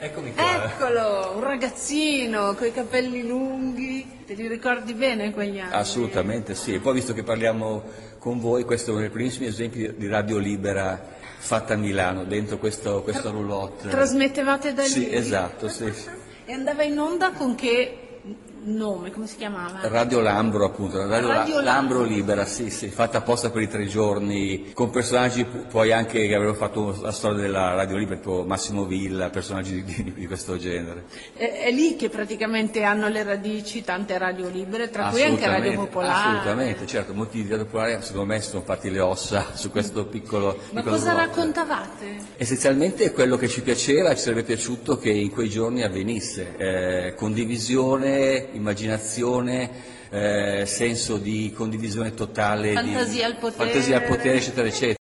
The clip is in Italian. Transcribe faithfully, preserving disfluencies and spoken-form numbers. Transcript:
Eccomi qua. Eccolo, un ragazzino con i capelli lunghi, te li ricordi bene quegli anni? Assolutamente sì, e poi visto che parliamo con voi, questo è uno dei primissimi esempi di radio libera fatta a Milano, dentro questo, questo roulotte. Trasmettevate da lì? Sì, esatto, sì. E andava in onda con che nome, come si chiamava? Radio Lambro, appunto, Radio, Radio La- Lambro Lambro. Libera, sì, sì, fatta apposta per i tre giorni, con personaggi pu- poi anche che avevano fatto la storia della Radio Libera, tipo Massimo Villa, personaggi di, di- di questo genere. È, è lì che praticamente hanno le radici tante radio libere, tra cui anche Radio Assolutamente, Popolare. assolutamente, certo, molti di Radio Popolare secondo me sono fatti le ossa su questo piccolo, Ma piccolo cosa roulotte. raccontavate? Essenzialmente quello che ci piaceva, ci sarebbe piaciuto che in quei giorni avvenisse, eh, condivisione, immaginazione, eh, senso di condivisione totale, Fantasia di al potere. fantasia al potere, eccetera, eccetera.